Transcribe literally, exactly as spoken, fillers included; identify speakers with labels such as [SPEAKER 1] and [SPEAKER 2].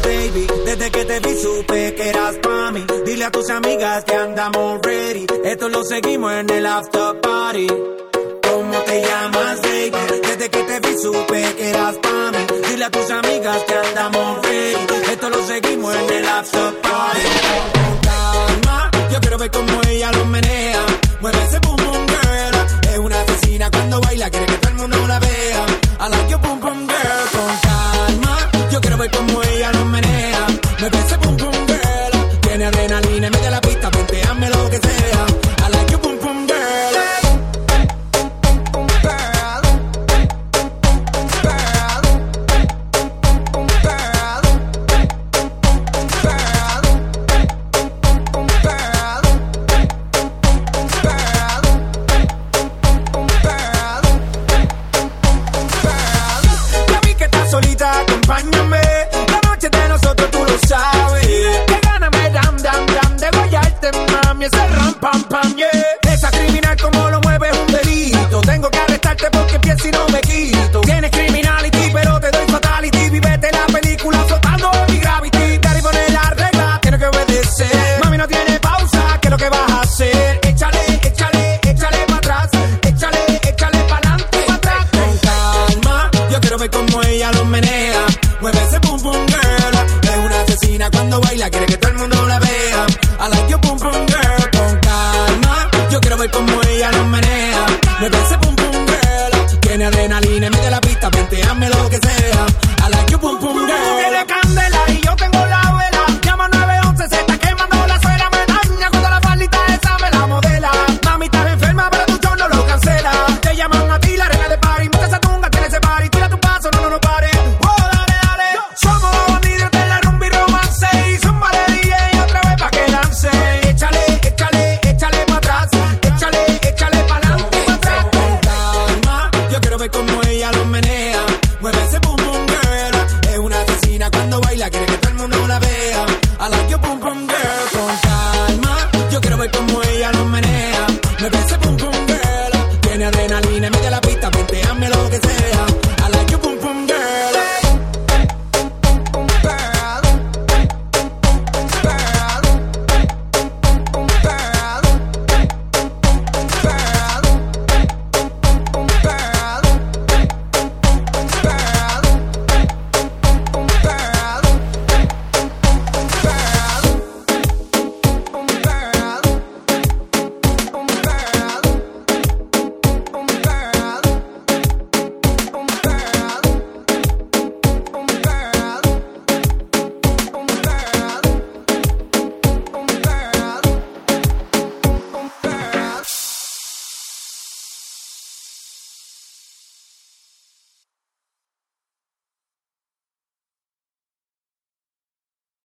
[SPEAKER 1] baby. Desde que te vi supe que eras pa' mí. Dile a tus amigas que andamos ready. Esto lo seguimos en el after party. ¿Cómo te llamas, baby? Desde que te vi supe que eras pa' mí. Dile a tus amigas que andamos ready. Esto lo seguimos en el after party. Con calma, yo quiero ver cómo ella lo menea. Mueve ese boom boom girl. Es una asesina cuando baila, quiere que todo el mundo la vea. I like your boom boom girl. Con calma, yo quiero ver cómo ella lo menea. Mueve ese boom boom girl. Tiene adrenalina en medio de la pista, ponteame lo que sea. I like your boom boom girl. Acompáñame, la noche de nosotros tú lo sabes. Que gana me dam, dam, dam de guayarte, mami, ese ram, pam, pam, yeah. Esa criminal como lo mueve es un delito. Tengo que arrestarte porque pienso y no me quito. Tienes criminality, pero te doy fatality. Vivete la película flotando en mi gravity. Daddy pone la regla, tiene que obedecer. Mami no tiene pausa, ¿qué es lo que vas a hacer? Échale, échale, échale para atrás. Échale, échale para adelante, para atrás. Con calma, yo quiero ver cómo ella lo menea. Mueve ese boom boom girl. Es una asesina cuando baila, quiere que todo el mundo la vea. I like your boom boom girl. Con calma, yo quiero ver cómo ella lo menea. Mueve ese boom boom girl. Tiene adrenalina en medio de la pista, venteame lo que sea. I like your boom boom girl. Tiene candela.